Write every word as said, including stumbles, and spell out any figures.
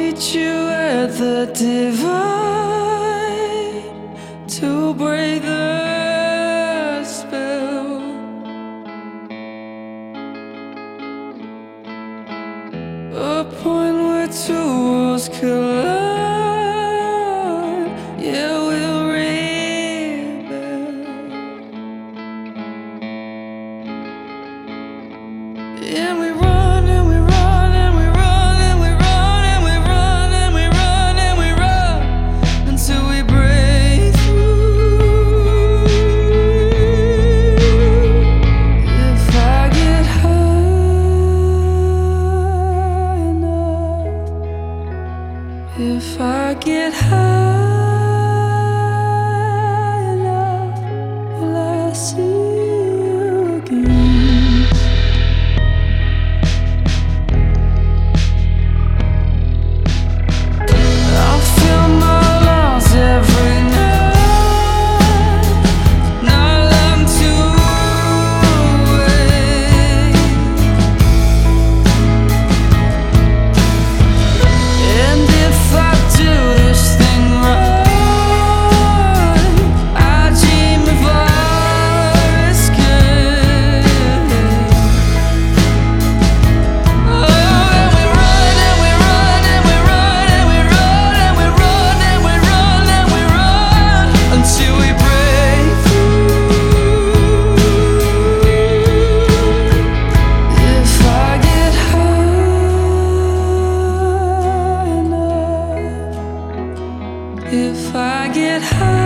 meet you at the divide to break the spell. A point where two worlds collide. Yeah, we'll rebel. And we run and we run and we run and we run and we run and we run and we run until we break through. If I get high enough, if I get high enough, will I see you again? I'll fill my lungs every night, not long to wait. And if I do this thing right, I dream of our escape. Oh, and we run and we run and we run and we run and we run and we run and we run until we break through. If I get high enough, if I get high